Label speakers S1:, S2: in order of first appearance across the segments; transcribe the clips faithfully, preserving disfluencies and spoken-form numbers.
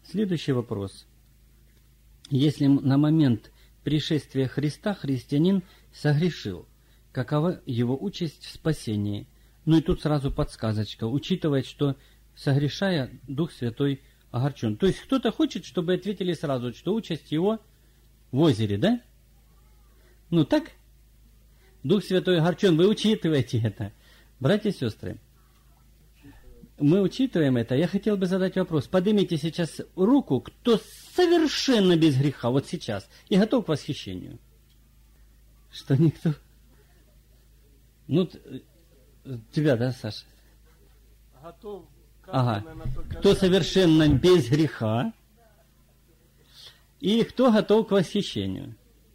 S1: Следующий вопрос. Если на момент пришествия Христа христианин согрешил, какова его участь в спасении? Ну и тут сразу подсказочка, учитывая, что согрешая, Дух Святой огорчен. То есть кто-то хочет, чтобы ответили сразу, что участь его в озере, да? Ну так? Дух Святой огорчен, вы учитываете это. Братья и сестры, мы учитываем это. Я хотел бы задать вопрос. Поднимите сейчас руку, кто совершенно без греха, вот сейчас, и готов к восхищению. Что никто? Ну, тебя, да, Саша?
S2: Готов.
S1: Ага. Кто совершенно без греха, и кто готов к восхищению.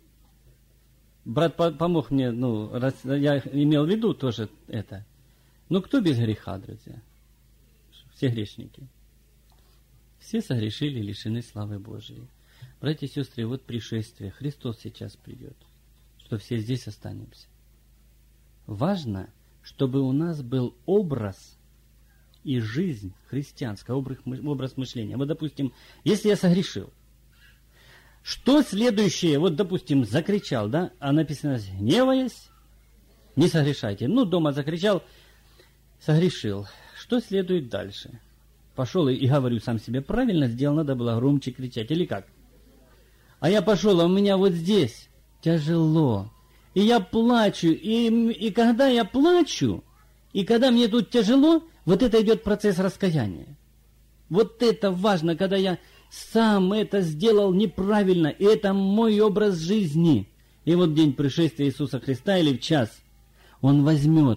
S1: Брат помог мне, ну, раз я имел в виду тоже это. Ну, кто без греха, друзья? Все грешники. Все согрешили и лишены славы Божией. Братья и сестры, вот пришествие. Христос сейчас придет, что все здесь останемся. Важно, чтобы у нас был образ и жизнь христианская, образ мышления. Вот, допустим, если я согрешил, что следующее? Вот, допустим, закричал, да, а написано, гневаясь, не согрешайте. Ну, дома закричал, согрешил. Что следует дальше? Пошел и, и говорю сам себе, правильно сделал, надо было громче кричать, или как? А я пошел, а у меня вот здесь тяжело. И я плачу, и, и когда я плачу, и когда мне тут тяжело, вот это идет процесс раскаяния. Вот это важно, когда я сам это сделал неправильно, и это мой образ жизни. И вот в день пришествия Иисуса Христа или в час Он возьмет.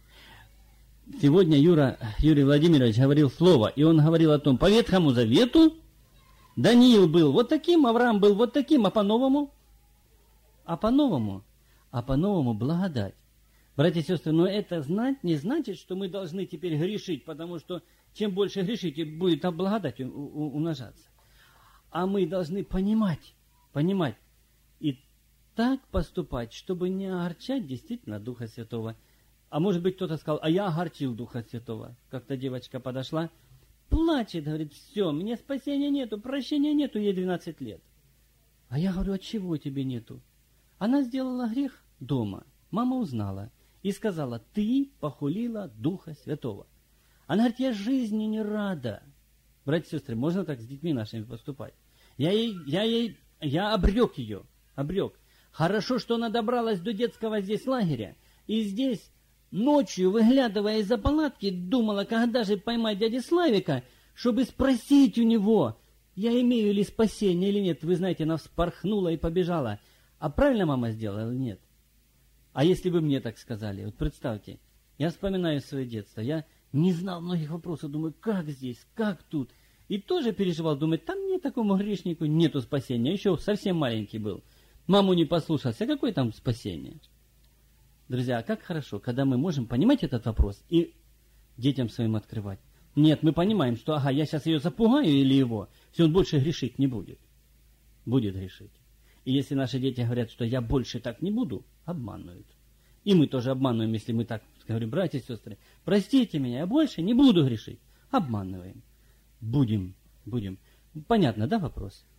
S1: Сегодня Юра, Юрий Владимирович говорил слово, и он говорил о том, по Ветхому Завету Даниил был вот таким, Авраам был вот таким, а по-новому? А по-новому? А по-новому благодать. Братья и сестры, но это знать не значит, что мы должны теперь грешить, потому что чем больше грешите, будет благодать умножаться. А мы должны понимать, понимать и так поступать, чтобы не огорчать действительно Духа Святого. А может быть, кто-то сказал, а я огорчил Духа Святого. Как-то девочка подошла, плачет, говорит, все, мне спасения нету, прощения нету, ей двенадцать лет. А я говорю, а чего тебе нету? Она сделала грех дома, мама узнала и сказала, ты похулила Духа Святого. Она говорит, я жизни не рада. Братья и сестры, можно так с детьми нашими поступать? Я ей, я ей, я обрек ее, обрек. Хорошо, что она добралась до детского здесь лагеря, и здесь ночью, выглядывая из-за палатки, думала, когда же поймать дядю Славика, чтобы спросить у него, я имею ли спасение или нет. Вы знаете, она вспорхнула и побежала. А правильно мама сделала или нет? А если бы мне так сказали? Вот представьте, я вспоминаю свое детство, я не знал многих вопросов, думаю, как здесь, как тут. И тоже переживал, думаю, там мне такому грешнику нету спасения. Еще совсем маленький был. Маму не послушался, какое там спасение? Друзья, как хорошо, когда мы можем понимать этот вопрос и детям своим открывать. Нет, мы понимаем, что, ага, я сейчас ее запугаю или его, все, он больше грешить не будет. Будет грешить. И если наши дети говорят, что я больше так не буду, обманывают. И мы тоже обманываем, если мы так говорим, братья и сестры, простите меня, я больше не буду грешить. Обманываем. Будем, будем. Понятно, да, вопрос?